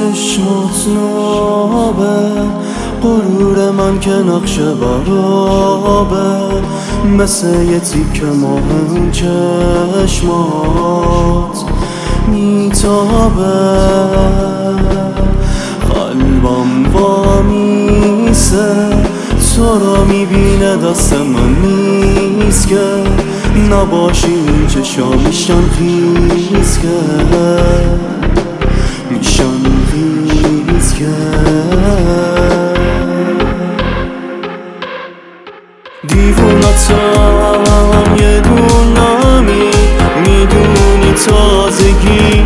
چشمات نابه غرور من که نقش برابه مثل یه تیکه ماه چشمات میتابه قلبم وامیسه تو را میبینه دست من نیست که نباشی این چشا میشن خیز که میشن خیز که دیوونتم یه دونمی میدونی تازگی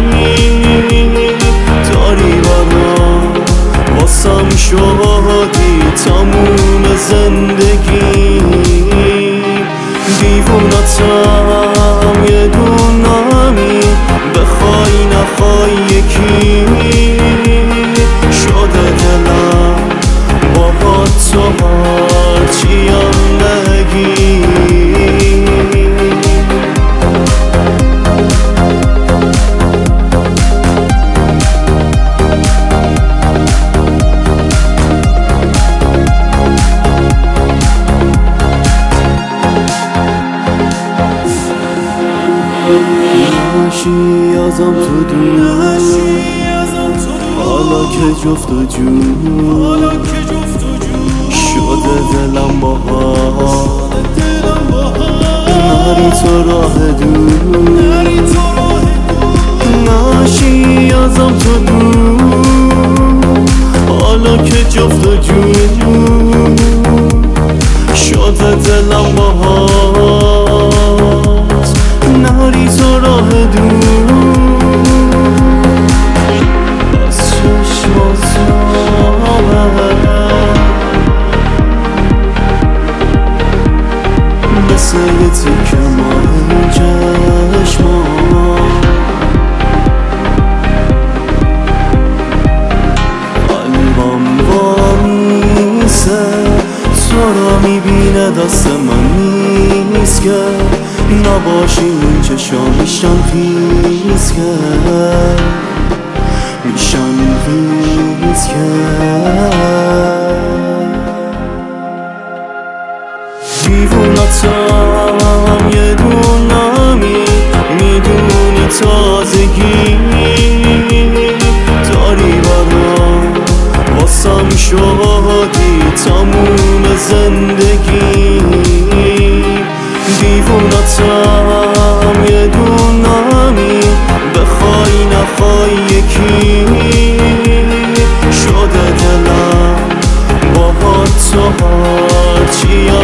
داری برام واسم شدی تموم زندگی دیوونتم یه دونمی بخوای نخوای یکی شده دلم با تو هرچیم نگی نشی ازم تو دور حالا که جفت و جور شده دلم باهات نری تو راه دور نشی ازم تو دور حالا که جفت و جور شده دلم باهات نری تو راه دور از چشمات نابه مثل یه تیکه ماه چشمات قلبم وامیسه تو را میبینه دست من نیست که نباشی این چشا میشن خیز که میشن خیز که دیوونتم یه دونمی میدونی تازگی داری برام واسم شدی تموم زندگی دیوونتم یه دونمی بخوای نخوای یکی شده دلم با تو هرچی